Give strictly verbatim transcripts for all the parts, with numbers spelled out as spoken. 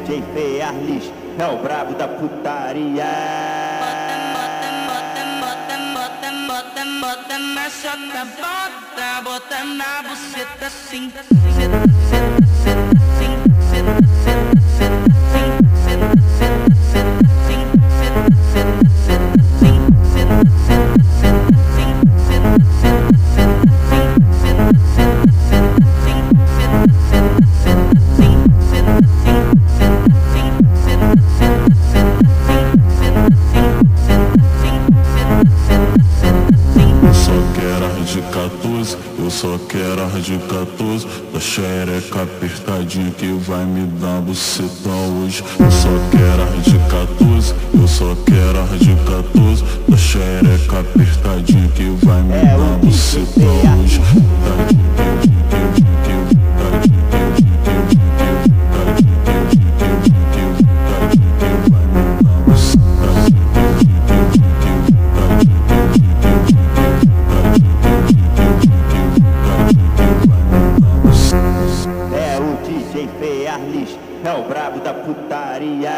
J Fearlis, é o brabo da putaria. Bota na chota, bota, bota na buceta assim. Eu só quero ar de quatorze, da xereca apertadinha que vai me dar bucetão hoje. Eu só quero ar de quatorze, eu só quero ar de quatorze, da xereca apertadinha que vai me dar bucetão hoje. É o brabo da putaria.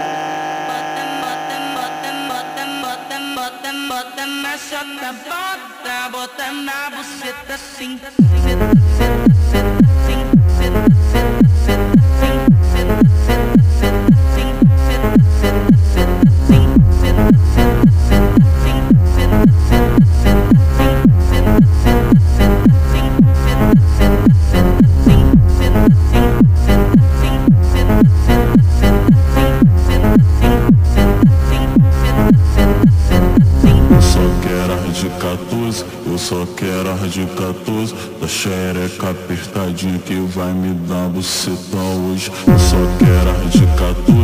Bota na chota, bota, bota na buceta assim. Eu só quero ar de quatorze, da xereca apertadinha que vai me dar bucetão hoje. Eu só quero ar de quatorze.